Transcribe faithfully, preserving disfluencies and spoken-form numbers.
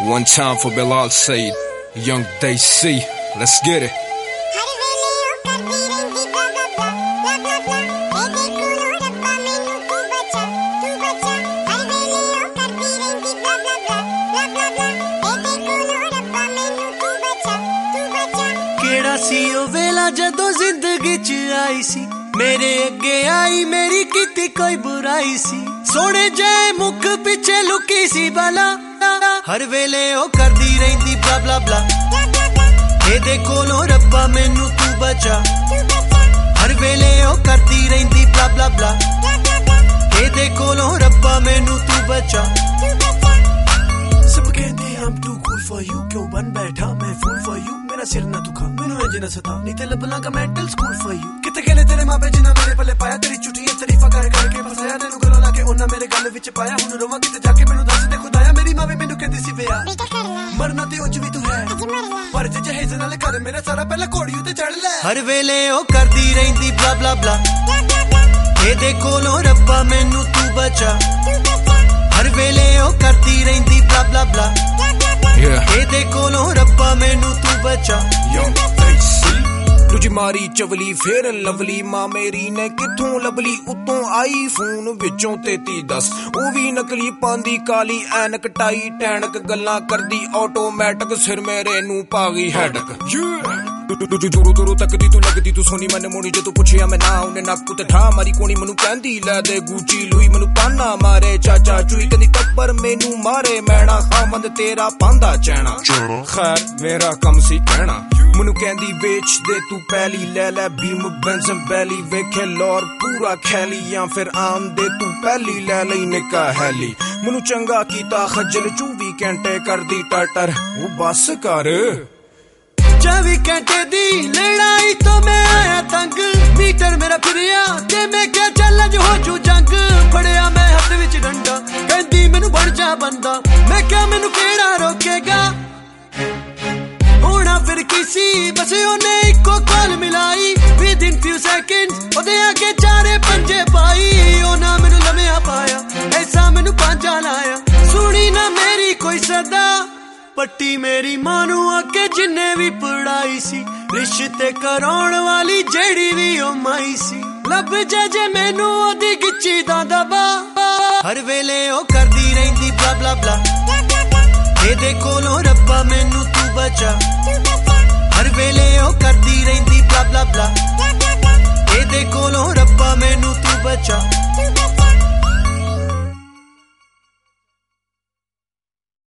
One time for Bilal Said, Young Desi, let's get it. केड़ा सी ओ वेला जदों जिंदगी च आई सी, मेरे अगे आई मेरी कीती कोई बुराई सी, सोने जाए मुख पिछे लुकी सी बाला, हर वेले ओ करदी रहिंदी ब्ला ब्ला ब्ला, एदे कोलों रब्बा मैनू तू बचा, हर वेले ओ करदी रहिंदी ब्ला ब्ला ब्ला, एदे कोलों रब्बा मैनू तू बचा। सब कहंदे I'm too cool for you, क्यों बन बैठा मैं fool for you, मेरा सिर ना दुखा मैनू इंज ना सता, नहीं ते लबना का मेंटल स्कूल for you। किते गले तेरे मां पे जिन्ना मेरे पल्ले पाया, तेरी झूठियां तारीफां कर कर के फसाया, तैनू गलों ला के ओना मेरे गल विच पाया, हुण रोवां किते जाके मैनू दस दे खुदाया, मेरी मां वी मैनू कहंदी सी विया मरना ते उंज वी तू है, पर जे जहेज नाल कर मेरा सारा पहला घोड़ी उते चढ़ ले, हर वेले ओ करदी रहिंदी ब्ला ब्ला ब्ला, एदे कोलों रब्बा मैनू तू बचा, हर वेले ओ करदी रहिंदी ब्ला ब्ला ब्ला, एदे कोलों रब्बा मैनू तू बचा। Young Desi तुझी मारी चवली फेर लवली, मां मेरी ने किथों लबली, उतों आई फोन विचों तेती दस, ओ भी नकली पांदी काली ऐनक टाई टैनक, गल्लां करदी ऑटोमैटिक सिर मेरे नू पा गई हैडक। तुझी दूरों दूरों तकदी तू लगदी तू सोनी मैंने मोनी, जो तू पुछिया मैं ना उन्हें नक ते ठा मारी कोनी, मैनू कहंदी लै दे गुची लुई, मैनू ताना मारे चाचा चुई, कहंदी टब्बर मैनू मारे मैना, खामंद तेरा पांदा चैना, खैर मेरा कम सी कहना, मैनू कहंदी बेच दे तू पहली, ले ले बीम बेंजम बैली, वेखे लौर पूरा खैली, या फिर आम दे तू पहली ले लई निका हैली, मैनू चंगा कीता खज्जल चौबी घंटे करदी टटर, वो बस कर चौबी घंटे दी लड़ाई तो मैं आया तंग, मीटर मेरा फिरिया ते मैं क्या चल अज हो जू जंग, फड़िया मैं हथ विच डंडा कहंदी मैनू बन जा बंदा, मैं क्या मैनू केड़ा रोकेगा, होना फिर किसी बस ओने इको कॉल मिलाई, विद इन फ्यू सेकंड्स ओदे आगे चारे पंजे पाई, ओना मैनू लम्या पाया ऐसा मैनू पांजा लाया, सुनी ना मेरी कोई सदा, पट्टी मेरी मानू आके जिन्ने भी पढ़ाई सी, रिश्ते कराउण वाली जेड़ी भी ओ माई सी, लब जे जे मैनू ओदी गिच्ची दा दबा, हर वेले ओ करदी रहिंदी ब्ला ब्ला ब्ला, एदे कोलों रब्बा मैनू तू बचा, हर वेले ओ करदी रहिंदी ब्ला ब्ला ब्ला, एदे कोलों रब्बा मैनू तू बचा।